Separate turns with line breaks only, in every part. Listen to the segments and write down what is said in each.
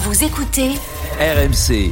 Vous écoutez
RMC.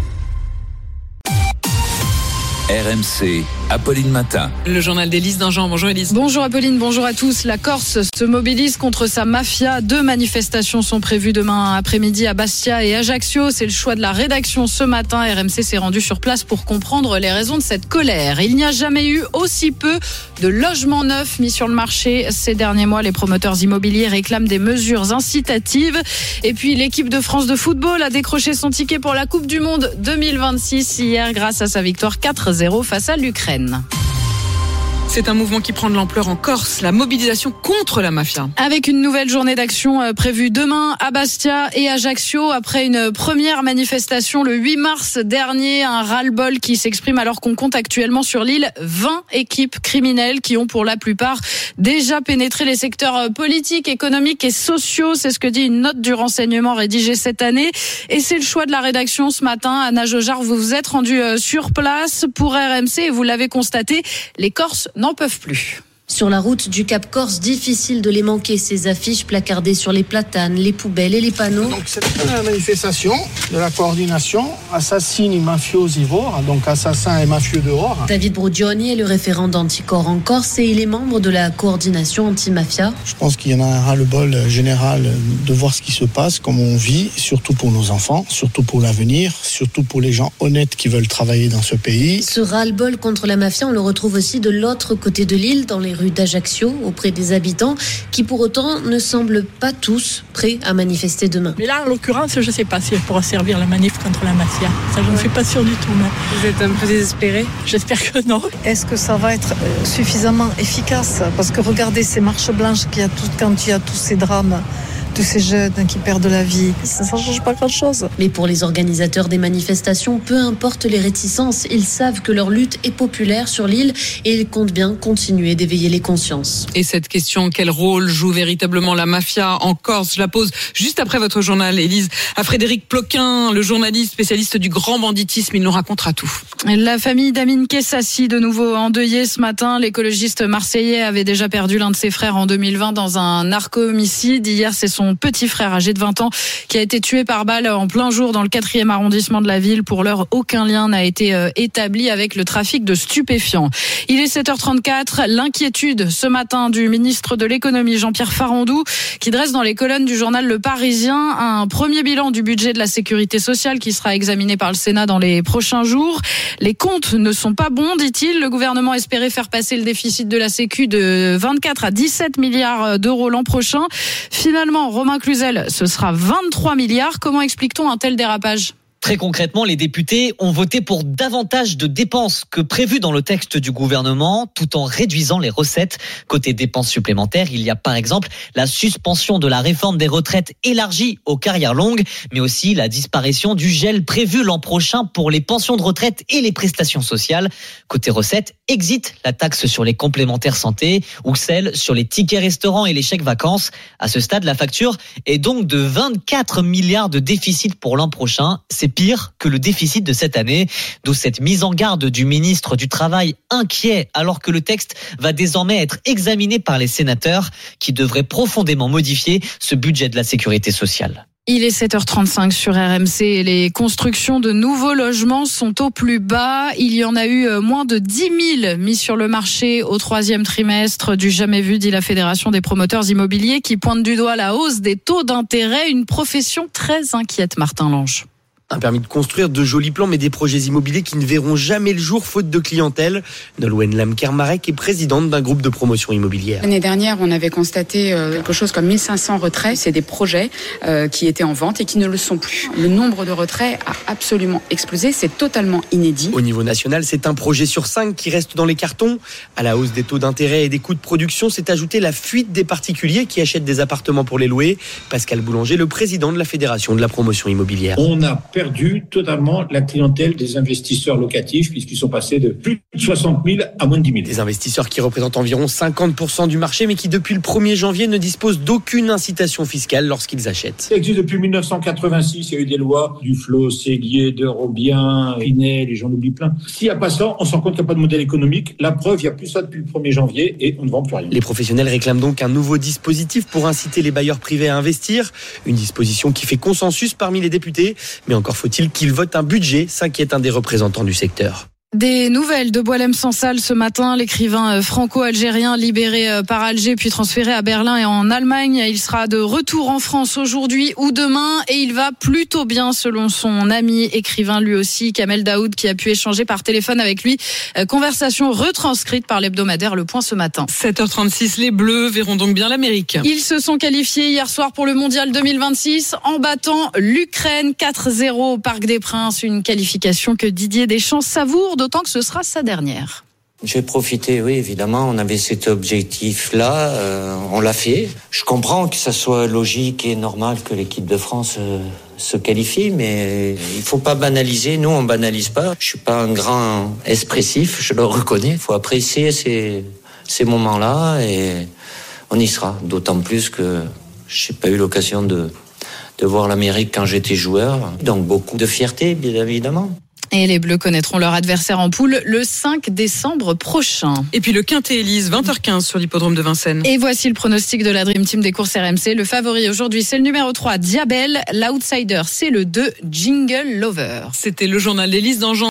RMC, Apolline Matin.
Le journal d'Élise Dingean. Bonjour Élise.
Bonjour Apolline, bonjour à tous. La Corse se mobilise contre sa mafia. 2 manifestations sont prévues demain après-midi à Bastia et Ajaccio. C'est le choix de la rédaction ce matin. RMC s'est rendu sur place pour comprendre les raisons de cette colère. Il n'y a jamais eu aussi peu de logements neufs mis sur le marché ces derniers mois. Les promoteurs immobiliers réclament des mesures incitatives. Et puis l'équipe de France de football a décroché son ticket pour la Coupe du Monde 2026 hier grâce à sa victoire 4-0 face à l'Ukraine.
C'est un mouvement qui prend de l'ampleur en Corse, la mobilisation contre la mafia.
Avec une nouvelle journée d'action prévue demain à Bastia et Ajaccio. Après une première manifestation le 8 mars dernier, un ras-le-bol qui s'exprime alors qu'on compte actuellement sur l'île 20 équipes criminelles qui ont pour la plupart déjà pénétré les secteurs politiques, économiques et sociaux. C'est ce que dit une note du renseignement rédigée cette année. Et c'est le choix de la rédaction ce matin. Anna Jojard, vous vous êtes rendue sur place pour RMC et vous l'avez constaté, les Corses n'en peuvent plus.
Sur la route du Cap Corse, difficile de les manquer, ces affiches placardées sur les platanes, les poubelles et les panneaux.
Donc c'est la manifestation de la coordination Assassini Mafiosi Vora, donc assassins et mafieux dehors.
David Brugioni est le référent d'Anticor en Corse et il est membre de la coordination anti-mafia.
Je pense qu'il y en a un ras-le-bol général de voir ce qui se passe, comment on vit, surtout pour nos enfants, surtout pour l'avenir, surtout pour les gens honnêtes qui veulent travailler dans ce pays.
Ce ras-le-bol contre la mafia, on le retrouve aussi de l'autre côté de l'île, dans les rues d'Ajaccio, auprès des habitants, qui pour autant ne semblent pas tous prêts à manifester demain.
Mais là, en l'occurrence, je ne sais pas si elle pourra servir la manif contre la mafia. Ça, je ne suis pas sûre du tout. Mais...
Vous êtes un peu désespéré ?
J'espère que non.
Est-ce que ça va être suffisamment efficace ? Parce que regardez ces marches blanches qu'il y a quand il y a tous ces drames, tous ces jeunes qui perdent la vie, ça ne change pas grand-chose.
Mais pour les organisateurs des manifestations, peu importe les réticences, ils savent que leur lutte est populaire sur l'île et ils comptent bien continuer d'éveiller les consciences.
Et cette question, quel rôle joue véritablement la mafia en Corse ? Je la pose juste après votre journal, Élise, à Frédéric Ploquin, le journaliste spécialiste du grand banditisme. Il nous racontera tout.
La famille d'Amine Kessassi, de nouveau endeuillée ce matin. L'écologiste marseillais avait déjà perdu l'un de ses frères en 2020 dans un narco-homicide. Hier, c'est son petit frère âgé de 20 ans qui a été tué par balle en plein jour dans le 4e arrondissement de la ville. Pour l'heure, aucun lien n'a été établi avec le trafic de stupéfiants. Il est 7h34. L'inquiétude ce matin du ministre de l'économie, Jean-Pierre Farandou, qui dresse dans les colonnes du journal Le Parisien un premier bilan du budget de la sécurité sociale qui sera examiné par le Sénat dans les prochains jours. Les comptes ne sont pas bons, dit-il. Le gouvernement espérait faire passer le déficit de la Sécu de 24 à 17 milliards d'euros l'an prochain. Finalement, Romain Cluzel, ce sera 23 milliards. Comment explique-t-on un tel dérapage ?
Très concrètement, les députés ont voté pour davantage de dépenses que prévu dans le texte du gouvernement, tout en réduisant les recettes. Côté dépenses supplémentaires, il y a par exemple la suspension de la réforme des retraites élargie aux carrières longues, mais aussi la disparition du gel prévu l'an prochain pour les pensions de retraite et les prestations sociales. Côté recettes, exit la taxe sur les complémentaires santé ou celle sur les tickets restaurants et les chèques vacances. À ce stade, la facture est donc de 24 milliards de déficit pour l'an prochain. C'est pire que le déficit de cette année, d'où cette mise en garde du ministre du Travail inquiet alors que le texte va désormais être examiné par les sénateurs qui devraient profondément modifier ce budget de la sécurité sociale.
Il est 7h35 sur RMC et les constructions de nouveaux logements sont au plus bas. Il y en a eu moins de 10 000 mis sur le marché au 3e trimestre, du jamais vu, dit la Fédération des promoteurs immobiliers qui pointe du doigt la hausse des taux d'intérêt, une profession très inquiète, Martin Lange.
Un permis de construire, de jolis plans, mais des projets immobiliers qui ne verront jamais le jour faute de clientèle. Nolwenn Lamkermarek est présidente d'un groupe de promotion immobilière.
L'année dernière, on avait constaté quelque chose comme 1500 retraits. C'est des projets qui étaient en vente et qui ne le sont plus. Le nombre de retraits a absolument explosé. C'est totalement inédit.
Au niveau national, c'est un projet sur 5 qui reste dans les cartons. À la hausse des taux d'intérêt et des coûts de production, s'est ajoutée la fuite des particuliers qui achètent des appartements pour les louer. Pascal Boulanger, le président de la Fédération de la promotion immobilière.
On a
perdu totalement la clientèle des investisseurs locatifs puisqu'ils sont passés de plus de 60 000 à moins de 10 000.
Des investisseurs qui représentent environ 50% du marché mais qui depuis le 1er janvier ne disposent d'aucune incitation fiscale lorsqu'ils achètent.
Ça existe depuis 1986, il y a eu des lois, Duflos, Séguier, Eurobien, Pinel, et j'en oublie plein. S'il n'y a pas ça, on se rend compte qu'il n'y a pas de modèle économique. La preuve, il n'y a plus ça depuis le 1er janvier et on ne vend plus rien.
Les professionnels réclament donc un nouveau dispositif pour inciter les bailleurs privés à investir. Une disposition qui fait consensus parmi les députés. Mais encore faut-il qu'ils votent un budget, s'inquiète un des représentants du secteur.
Des nouvelles de Boualem Sansal ce matin, l'écrivain franco-algérien libéré par Alger puis transféré à Berlin et en Allemagne. Il sera de retour en France aujourd'hui ou demain et il va plutôt bien selon son ami écrivain lui aussi, Kamel Daoud, qui a pu échanger par téléphone avec lui. Conversation retranscrite par l'hebdomadaire Le Point ce matin.
7h36, les Bleus verront donc bien l'Amérique.
Ils se sont qualifiés hier soir pour le Mondial 2026 en battant l'Ukraine 4-0 au Parc des Princes. Une qualification que Didier Deschamps savoure, d'autant que ce sera sa dernière.
J'ai profité, oui, évidemment, on avait cet objectif-là, on l'a fait. Je comprends que ça soit logique et normal que l'équipe de France se qualifie, mais il faut pas banaliser. Nous, on banalise pas. Je suis pas un grand expressif, je le reconnais. Il faut apprécier ces moments-là et on y sera. D'autant plus que j'ai pas eu l'occasion de voir l'Amérique quand j'étais joueur. Donc beaucoup de fierté, bien évidemment.
Et les Bleus connaîtront leur adversaire en poule le 5 décembre prochain.
Et puis le Quintet Élise, 20h15 sur l'hippodrome de Vincennes.
Et voici le pronostic de la Dream Team des courses RMC. Le favori aujourd'hui, c'est le numéro 3, Diabel. L'outsider, c'est le 2, Jingle Lover.
C'était le journal d'Élise Dangean.